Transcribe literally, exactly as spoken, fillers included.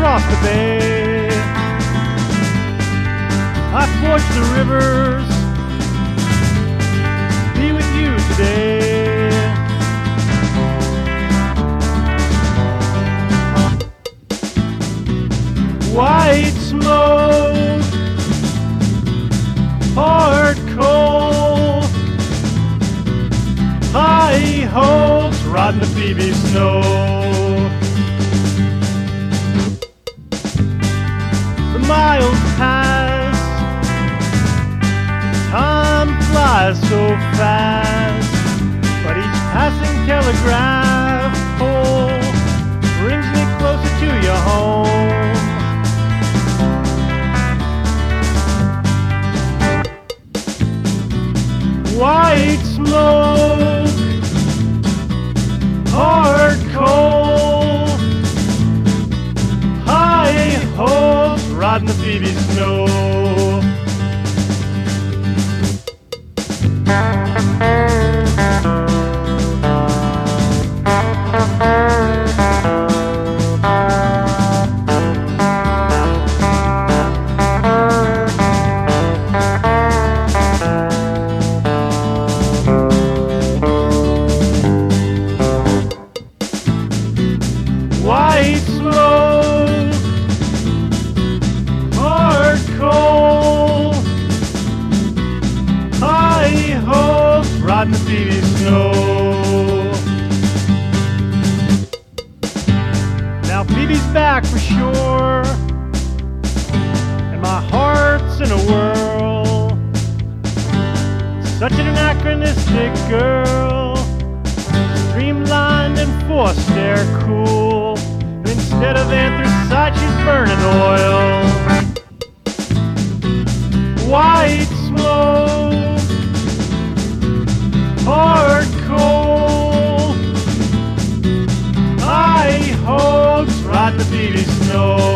across the bay. I forged the rivers, be with you today. White smoke, hard coal, high hopes, rotten the Phoebe snow. The miles pass, time flies so fast, but each passing telegraph pole brings me closer to your home. White smoke, hard coal, high hopes, riding the Phoebe snow. White smoke, hard coal, high hopes, riding the Phoebe snow. Now Phoebe's back for sure, and my heart's in a whirl. Such an anachronistic girl, streamlined and forced air cool. Instead of anthracite, she's burning oil. White smoke, hard coal, high hopes, riding the Phoebe snow.